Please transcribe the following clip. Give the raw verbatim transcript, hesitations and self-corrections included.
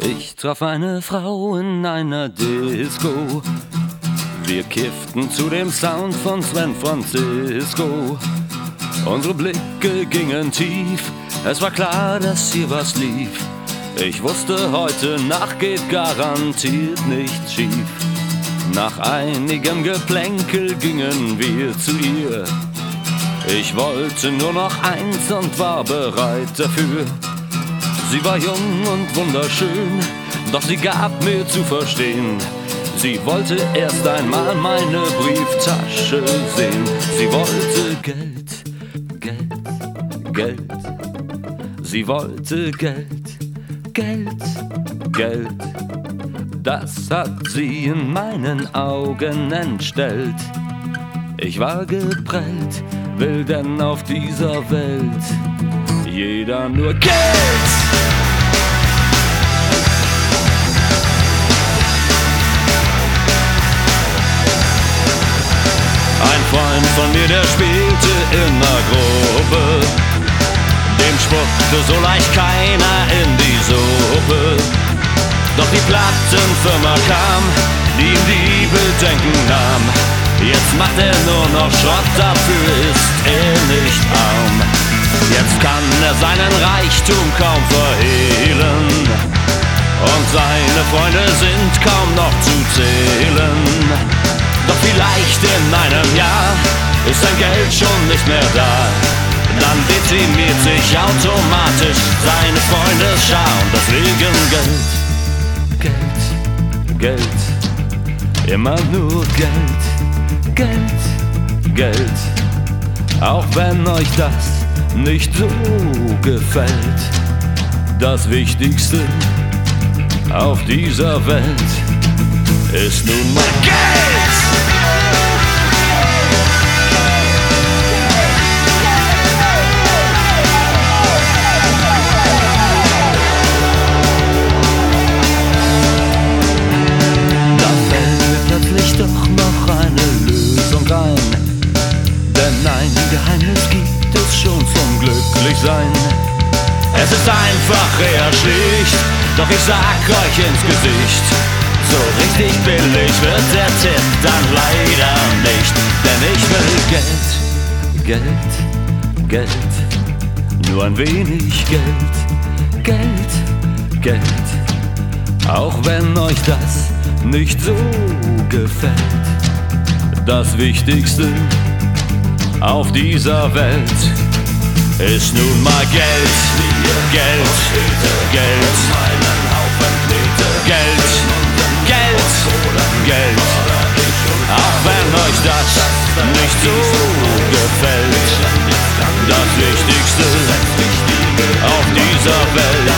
Ich traf eine Frau in einer Disco. Wir kifften zu dem Sound von San Francisco. Unsere Blicke gingen tief, es war klar, dass hier was lief. Ich wusste, heute Nacht geht garantiert nichts schief. Nach einigem Geplänkel gingen wir zu ihr. Ich wollte nur noch eins und war bereit dafür. Sie war jung und wunderschön, doch sie gab mir zu verstehen, sie wollte erst einmal meine Brieftasche sehen. Sie wollte Geld, Geld, Geld. Sie wollte Geld, Geld, Geld. Das hat sie in meinen Augen entstellt. Ich war geprellt, will denn auf dieser Welt jeder nur Geld. Ein Freund von mir, der spielte in der Gruppe, dem spuckte so leicht keiner in die Suppe. Doch die Plattenfirma kam, die ihm die Bedenken nahm. Jetzt macht er nur noch Schrott, dafür ist er nicht arm. Jetzt kann er seinen Reichtum kaum verhehlen und seine Freunde sind kaum noch zu zählen. Doch vielleicht in einem Jahr ist sein Geld schon nicht mehr da. Dann dezimiert sich automatisch seine Freundesschar und deswegen Geld, Geld, Geld, immer nur Geld, Geld, Geld. Auch wenn euch das nicht so gefällt, das Wichtigste auf dieser Welt ist nun mal Geld. Da fällt mir plötzlich doch noch eine Lösung ein, denn ein Geheimnis gibt es schon zum Glücklichsein. Es ist einfach eher schlicht, doch ich sag euch ins Gesicht, so richtig billig wird der Tipp dann leider nicht. Denn ich will Geld, Geld, Geld, nur ein wenig Geld, Geld, Geld. Auch wenn euch das nicht so gefällt, das Wichtigste auf dieser Welt ist nun mal Geld, Geld, Geld, Geld, Geld, Geld. Auch wenn euch das nicht so gefällt, das Wichtigste auf dieser Welt